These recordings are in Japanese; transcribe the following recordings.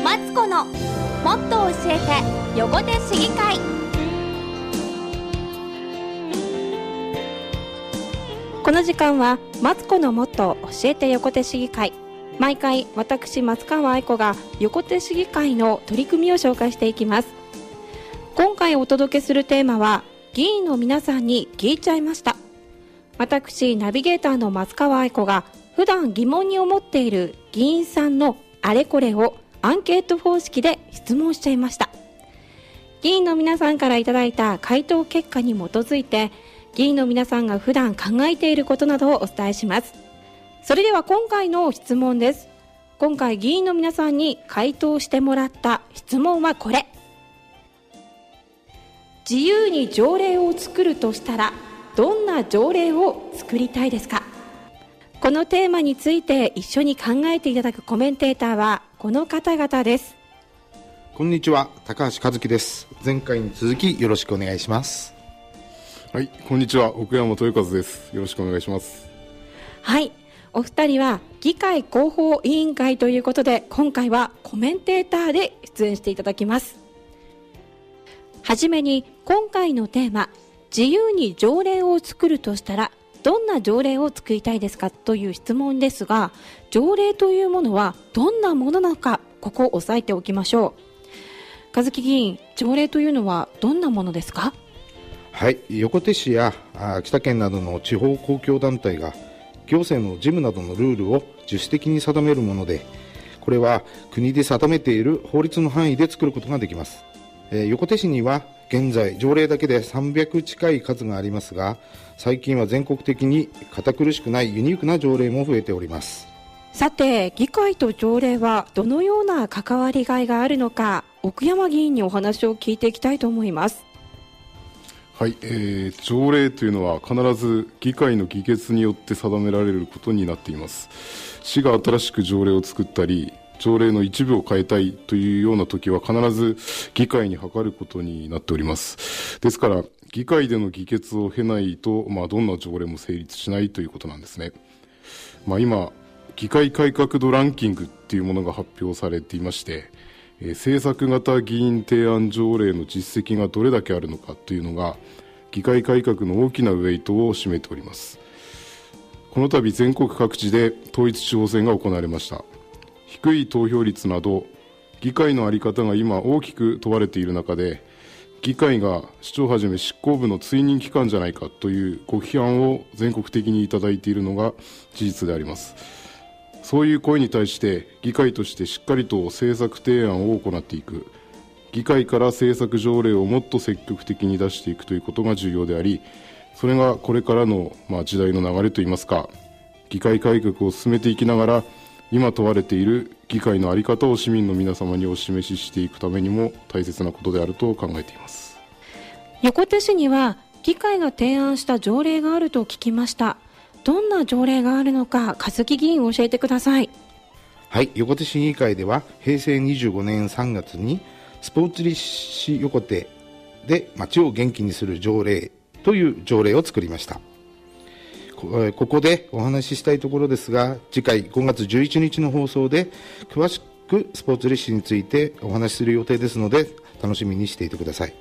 マツコのもっと教えて横手市議会。この時間はマツコのもっと教えて横手市議会。毎回私松川愛子が横手市議会の取り組みを紹介していきます。今回お届けするテーマは、議員の皆さんに聞いちゃいました。私ナビゲーターの松川愛子が普段疑問に思っている議員さんのあれこれをアンケート方式で質問しちゃいました。議員の皆さんからいただいた回答結果に基づいて、議員の皆さんが普段考えていることなどをお伝えします。それでは今回の質問です。今回議員の皆さんに回答してもらった質問はこれ。自由に条例を作るとしたらどんな条例を作りたいですか？このテーマについて一緒に考えていただくコメンテーターはこの方々です。 こんにちは、高橋和樹です。前回に続きよろしくお願いします。 はい、こんにちは、奥山豊和です。よろしくお願いします。 はい、お二人は議会広報委員会ということで、今回はコメンテーターで出演していただきます。はじめに今回のテーマ、自由に条例を作るとしたらどんな条例を作りたいですかという質問ですが、条例というものはどんなものなのか、ここを押さえておきましょう。和樹議員、条例というのはどんなものですか？ はい、横手市や秋田県などの地方公共団体が行政の事務などのルールを自主的に定めるもので、これは国で定めている法律の範囲で作ることができます。横手市には現在条例だけで300近い数がありますが、最近は全国的に堅苦しくないユニークな条例も増えております。 さて、議会と条例はどのような関わりがいがあるのか、奥山議員にお話を聞いていきたいと思います。 はい、条例というのは必ず議会の議決によって定められることになっています。市が新しく条例を作ったり、条例の一部を変えたいというような時は必ず議会に諮ることになっております。ですから議会での議決を経ないと、どんな条例も成立しないということなんですね。今議会改革度ランキングっていうものが発表されていまして、政策型議員提案条例の実績がどれだけあるのかというのが議会改革の大きなウェイトを占めております。この度全国各地で統一地方選が行われました。低い投票率など議会の在り方が今大きく問われている中で、議会が市長はじめ執行部の追認機関じゃないかというご批判を全国的にいただいているのが事実であります。そういう声に対して議会としてしっかりと政策提案を行っていく、議会から政策条例をもっと積極的に出していくということが重要であり、それがこれからの時代の流れといいますか、議会改革を進めていきながら今問われている議会の在り方を市民の皆様にお示ししていくためにも大切なことであると考えています。 横手市には議会が提案した条例があると聞きました。どんな条例があるのか、和樹議員教えてください。 はい、横手市議会では平成25年3月にスポーツ立市横手で街を元気にする条例という条例を作りました。ここでお話ししたいところですが、次回5月11日の放送で詳しくスポーツ立市についてお話しする予定ですので、楽しみにしていてください。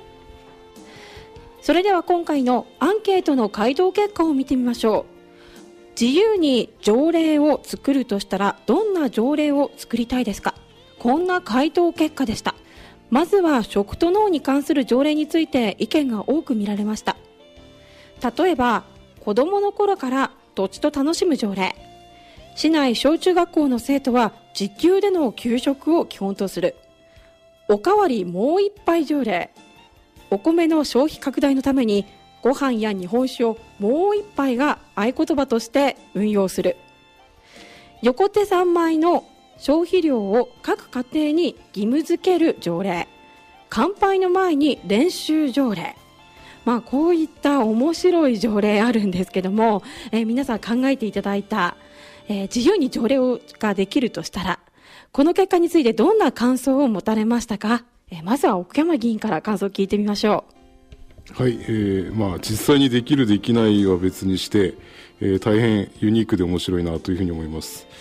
それでは今回のアンケートの回答結果を見てみましょう。自由に条例を作るとしたらどんな条例を作りたいですか？こんな回答結果でした。まずは食と農に関する条例について意見が多く見られました。例えば子どもの頃から土地と楽しむ条例、市内小中学校の生徒は自給での給食を基本とする、おかわりもう一杯条例、お米の消費拡大のためにご飯や日本酒をもう一杯が合言葉として運用する、横手3米の消費量を各家庭に義務付ける条例、乾杯の前に練習条例、こういった面白い条例あるんですけども、皆さん考えていただいた、自由に条例ができるとしたら、この結果についてどんな感想を持たれましたか？まずは奥山議員から感想を聞いてみましょう。はい、実際にできるできないは別にして、大変ユニークで面白いなというふうに思います。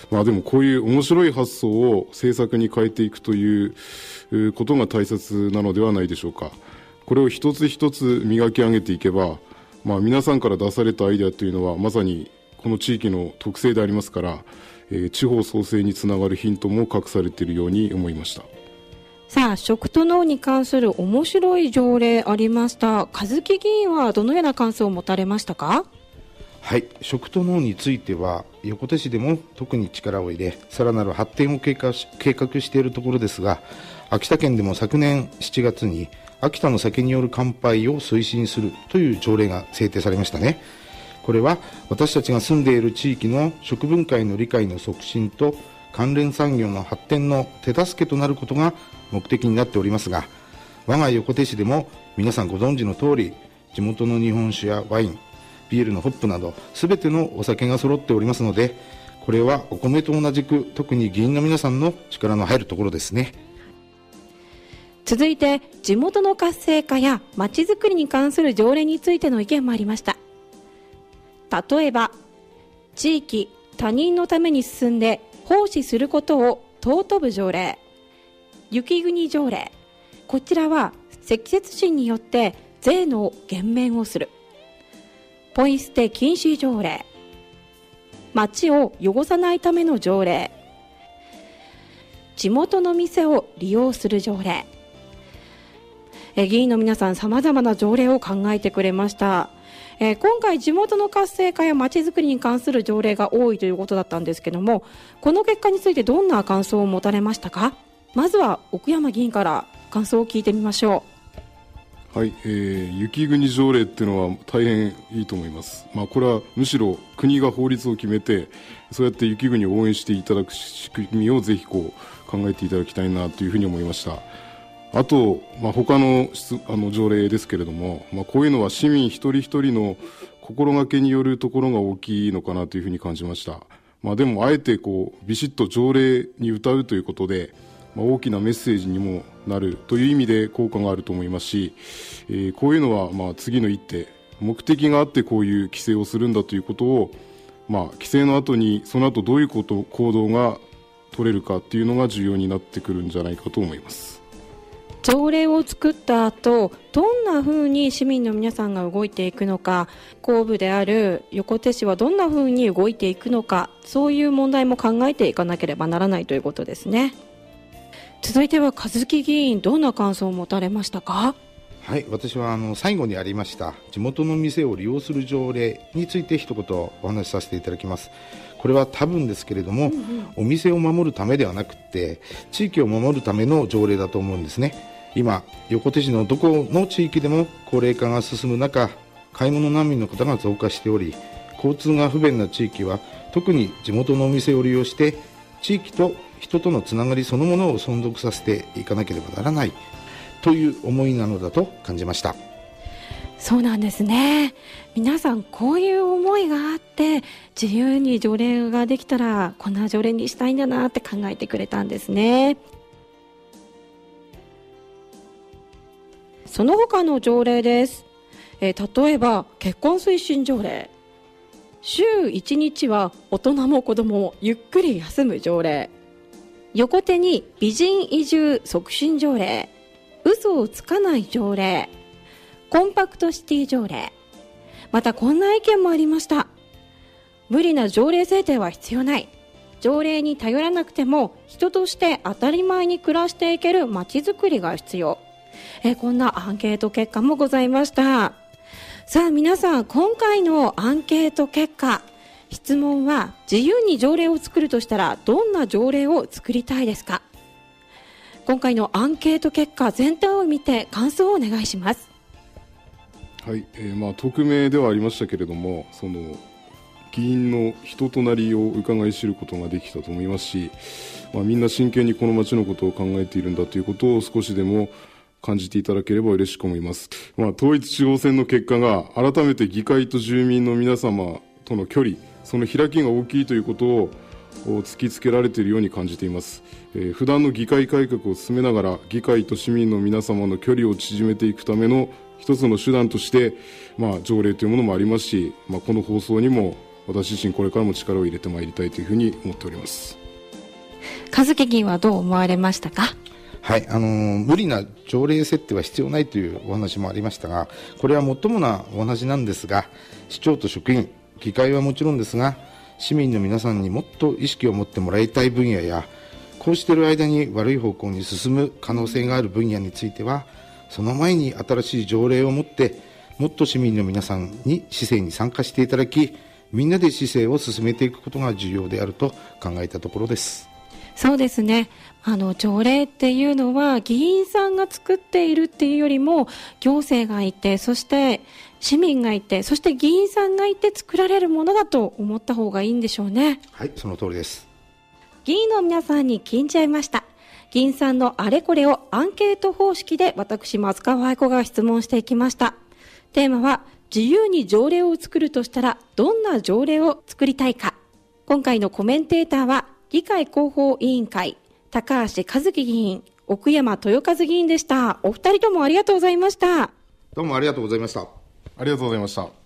でもこういう面白い発想を政策に変えていくということが大切なのではないでしょうか。これを一つ一つ磨き上げていけば、皆さんから出されたアイデアというのはまさにこの地域の特性でありますから、地方創生につながるヒントも隠されているように思いました。 さあ、食と農に関する面白い条例ありました。和木議員はどのような感想を持たれましたか？ はい、食と農については横手市でも特に力を入れ、さらなる発展を計画しているところですが、秋田県でも昨年7月に秋田の酒による乾杯を推進するという条例が制定されましたね。これは私たちが住んでいる地域の食文化への理解の促進と関連産業の発展の手助けとなることが目的になっておりますが、我が横手市でも皆さんご存知の通り、地元の日本酒やワイン、ビールのホップなど全てのお酒が揃っておりますので、これはお米と同じく特に議員の皆さんの力の入るところですね。 続いて、地元の活性化やまちづくりに関する条例についての意見もありました。例えば、地域他人のために進んで奉仕することを尊ぶ条例、雪国条例、こちらは積雪地によって税の減免をする。ポイ捨て禁止条例、町を汚さないための条例、地元の店を利用する条例。議員の皆さん、様々な条例を考えてくれました。今回地元の活性化やまちづくりに関する条例が多いということだったんですけども、この結果についてどんな感想を持たれましたか？まずは奥山議員から感想を聞いてみましょう。はい、雪国条例っていうのは大変いいと思います。これはむしろ国が法律を決めて、そうやって雪国を応援していただく仕組みをぜひ考えていただきたいなというふうに思いました。あと、他の条例ですけれども、こういうのは市民一人一人の心がけによるところが大きいのかなというふうに感じました。でもあえてビシッと条例に歌うということで、大きなメッセージにもなるという意味で効果があると思いますし、こういうのは次の一手、目的があってこういう規制をするんだということを、規制の後にその後どういう行動が取れるかっていうのが重要になってくるんじゃないかと思います。 条例を作った後、どんな風に市民の皆さんが動いていくのか、後部である横手市はどんな風に動いていくのか、そういう問題も考えていかなければならないということですね。続いては和木議員、どんな感想を持たれましたか？ はい、私は最後にありました地元の店を利用する条例について一言お話しさせていただきます。これは多分ですけれども、お店を守るためではなくて地域を守るための条例だと思うんですね。今横手市のどこの地域でも高齢化が進む中、買い物難民の方が増加しており、交通が不便な地域は特に地元のお店を利用して地域と人とのつながりそのものを存続させていかなければならないという思いなのだと感じました。 そうなんですね。皆さんこういう思いがあって自由に条例ができたらこんな条例にしたいんだなって考えてくれたんですね。その他の条例です。例えば結婚推進条例、週1日は大人も子供もゆっくり休む条例、横手に美人移住促進条例、嘘をつかない条例、コンパクトシティ条例。またこんな意見もありました。無理な条例制定は必要ない。条例に頼らなくても人として当たり前に暮らしていけるまちづくりが必要。こんなアンケート結果もございました。さあ皆さん、今回のアンケート結果、質問は自由に条例を作るとしたらどんな条例を作りたいですか？今回のアンケート結果全体を見て感想をお願いします。 はい、匿名ではありましたけれども、その議員の人となりを伺い知ることができたと思いますし、みんな真剣にこの町のことを考えているんだということを少しでも感じていただければ嬉しく思います。統一地方選の結果が改めて議会と住民の皆様との距離、その開きが大きいということを突きつけられているように感じています。普段の議会改革を進めながら議会と市民の皆様の距離を縮めていくための一つの手段として、条例というものもありますし、この放送にも私自身これからも力を入れてまいりたいというふうに思っております。 和樹議員はどう思われましたか？ はい、無理な条例設定は必要ないというお話もありましたが、これはもっともなお話なんですが、市長と職員、議会はもちろんですが、市民の皆さんにもっと意識を持ってもらいたい分野や、こうしている間に悪い方向に進む可能性がある分野については、その前に新しい条例を持って、もっと市民の皆さんに市政に参加していただき、みんなで市政を進めていくことが重要であると考えたところです。 そうですね。条例っていうのは議員さんが作っているっていうよりも、行政がいて、そして市民がいて、そして議員さんがいて作られるものだと思った方がいいんでしょうね。 はい、その通りです。 議員の皆さんに聞いちゃいました。議員さんのあれこれをアンケート方式で私、松川愛子が質問していきました。テーマは、自由に条例を作るとしたらどんな条例を作りたいか。今回のコメンテーターは議会広報委員会高橋和樹議員、奥山豊和議員でした。お二人ともありがとうございました。 どうもありがとうございました。 ありがとうございました。